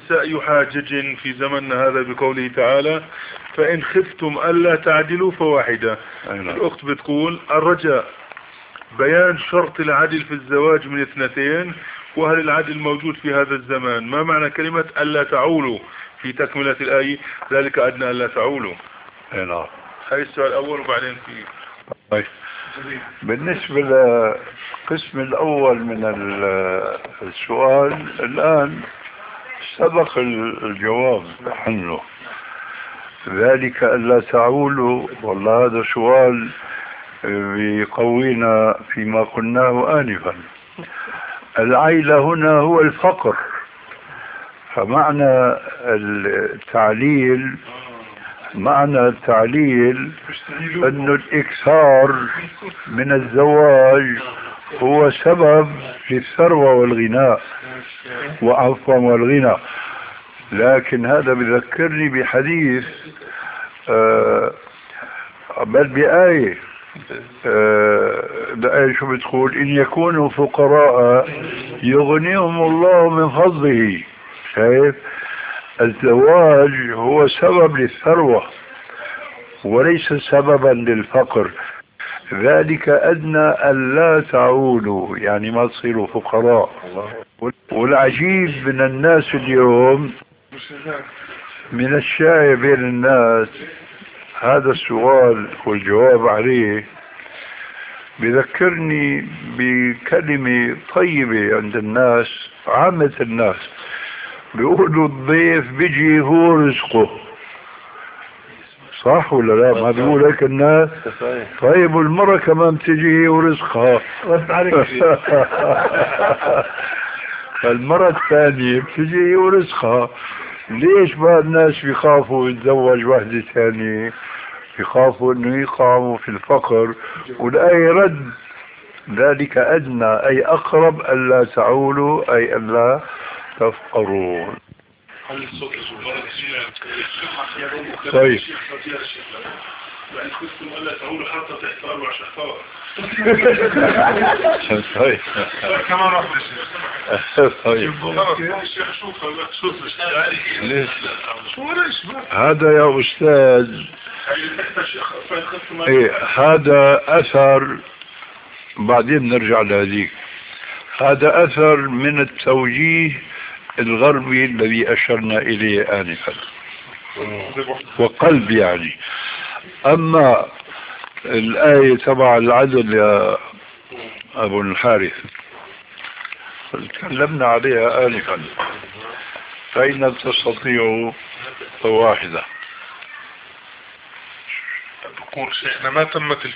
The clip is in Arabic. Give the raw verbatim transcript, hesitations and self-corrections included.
النساء أي حاجج في زمننا هذا بقوله تعالى فإن خفتم ألا تعدلوا فواحدة. الأخت بتقول الرجاء بيان شرط العدل في الزواج من اثنتين، وهل العدل موجود في هذا الزمان؟ ما معنى كلمة ألا تعولوا في تكملة الآية ذلك أدنى ألا تعولوا؟ نعم. هاي السؤال الأول وبعدين في طيب. بالنسبة للقسم الأول من السؤال الآن سبق الجواب عنه، ذلك ألا تعولوا. والله هذا سؤال يقوينا فيما قلناه آنفا. العيلة هنا هو الفقر، فمعنى التعليل معنى التعليل أن الإكثار من الزواج هو سبب للثروة والغناء وعفوا والغنى. لكن هذا بذكرني بحديث آه بل بآية الآية شو بتقول؟ إن يكونوا فقراء يغنيهم الله من فضله. شايف؟ الزواج هو سبب للثروة وليس سببا للفقر. ذلك أدنى ألا تعولوا، يعني ما تصيروا فقراء. والعجيب من الناس اليوم، من الشائع بين الناس هذا السؤال والجواب عليه بذكرني بكلمة طيبة عند الناس، عامة الناس بيقولوا الضيف بيجي هو رزقه. صح ولا لا؟ ما بيقول هيك الناس؟ طيب والمرة كمان بتجي هي ورزقها. المرة الثانية بتجي هي ورزقها. ليش بقى الناس بيخافوا يتزوج واحدة ثانية؟ بيخافوا انه يقعوا في الفقر. والآية رد ذلك أدنى أي أقرب ألا تعولوا أي ألا تفقرون. طيب. وإن خفتم ألا تعولوا حتى تحتاروا عشقاء. طيب. كمان واحدة طيب. الشيخ شوف شوف هذا يا أستاذ إيه هذا أثر، بعدين نرجع لهذيك. هذا أثر من التوجيه الغربي الذي أشرنا إليه آنفا وقلب يعني. أما الآية تبع العدل يا أبو الحارث تكلمنا عليها آنفا، فإن تستطيعوا واحدة. بقول شيخنا ما تمت